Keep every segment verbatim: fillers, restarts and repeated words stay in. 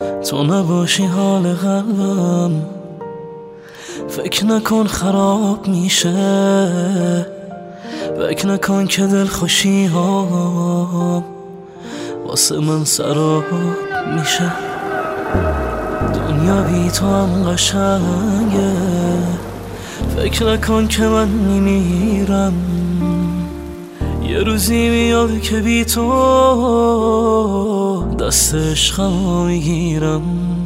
تو نباشی حال قلبم فکر نکن خراب میشه، فکر نکن که دل خوشی ها واسه من سراب میشه. دنیا بی تو هم قشنگه، فکر نکن که من میمیرم، یه روزی میاد که بی تو دست عشقم میگیرم.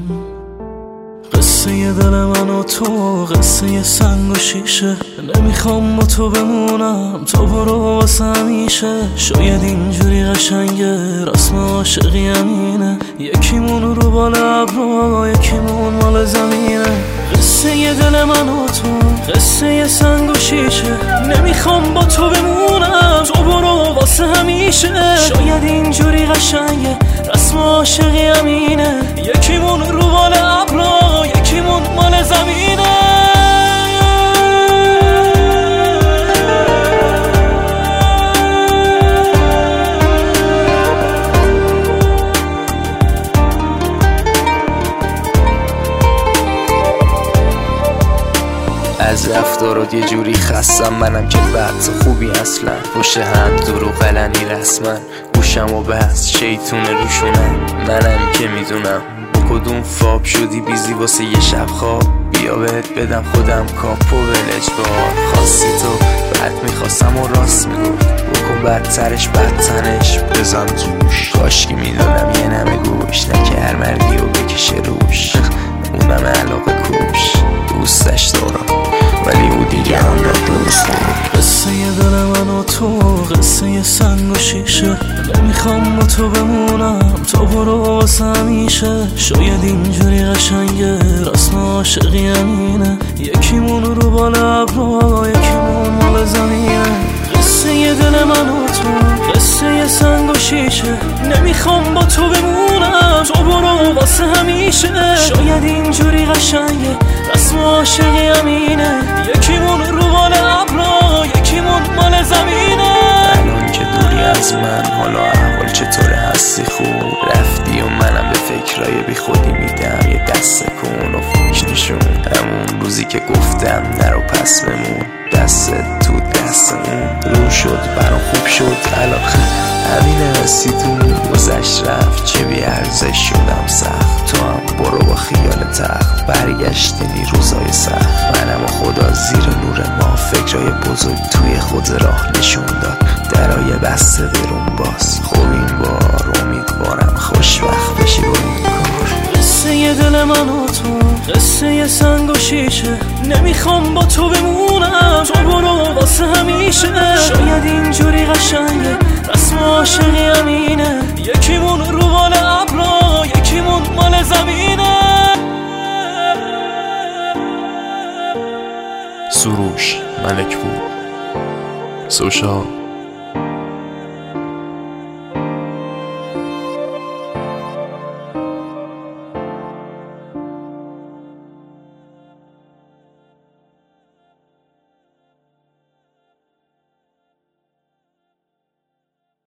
قصه دل من و تو قصه سنگ و شیشه، نمیخوام با تو بمونم، تو برو واسه همیشه. شاید اینجوری قشنگه، رسم عاشقی همینه، یکیمون رو بالا ابرا یکیمون مال زمینه. قصه دل من و تو قصه سنگ و شیشه، نمیخوام با تو بمونم، تو برو واسه همیشه. شاید اینجوری قشنگه، رسم عاشقی همینه، یکیمون رو بالا ابرا یکیمون مال زمینه. از رفتارات یه جوری خستم منم که بحث خوبی اصلا، پشت هم دروغ قلنی رسمن، گوشم و بحث شیطونه روشونم. منم که میدونم با کدوم فاب شدی بیزی واسه یه شب خواب، بیا بهت بدم خودم کاپو ولج بار. خواستی تو بعد میخواستم و راست میگفت، بکن بدترش بدتنش بزن توش. کاشکی میدونم یه نمه گوش، نه که هر مردی و بکشه روش، اونم علاقه کوش. دوستش دارم ولی او دیگه هم دوست دارم. قصه دل من و تو قصه سنگ و شیشه، نمیخوام با تو بمونم، تو برو واسه همیشه. شاید اینجوری قشنگه، رسم عاشقی همینه، یکیمون رو بالا ابرا یکیمون مال زمینه. قصه دل من و تو قصه سنگ و شیشه، نمیخوام با تو بمونم، تو برو واسه همیشه. شاید اینجوری قشنگه، رسم عاشقی همینه، یکیمون رو بالا ابرا یکیمون مال زمینه. الان که دوری از من حالا احوال چطوره، هستی خوب؟ رفتی و منم به فکرای بی خودی میدم یه دست کن و فکر نشون. همون روزی که گفتم نرو پس بمون، دست تو دستمون رو شد برام خوب شد. الان همینه رسیدون، گذشت رفت چه بی ارزش شدم سخت. تو هم برو با خیال تخت، برگشتنی روزای سخت. منم و خدا زیر نور ما، فکرای بزرگ توی خود راه نشون داد. درای بسته درون باز، خب این بار امیدوارم خوشبخت بشی با این کار. قصه دل من و تو قصه سنگ و شیشه، نمیخوام با تو بمونم، تو برو واسه همیشه. شاید اینجوری قشنگه، رسم عاشقی همینه، یکیمون رو بالا ابرا یکیمون مال زمینه. سروش ملک بود. سوشال